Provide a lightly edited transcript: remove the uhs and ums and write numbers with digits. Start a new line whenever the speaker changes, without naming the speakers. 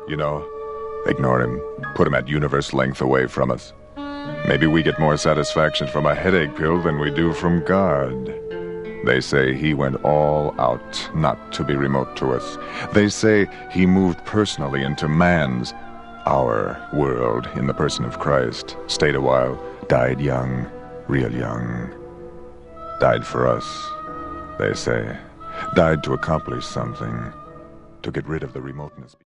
You know, ignore him. Put him at universe length away from us. Maybe we get more satisfaction from a headache pill than we do from God. They say he went all out not to be remote to us. They say he moved personally into man's, our world in the person of Christ. Stayed a while, died young, real young. Died for us, they say. Died to accomplish something. To get rid of the remoteness.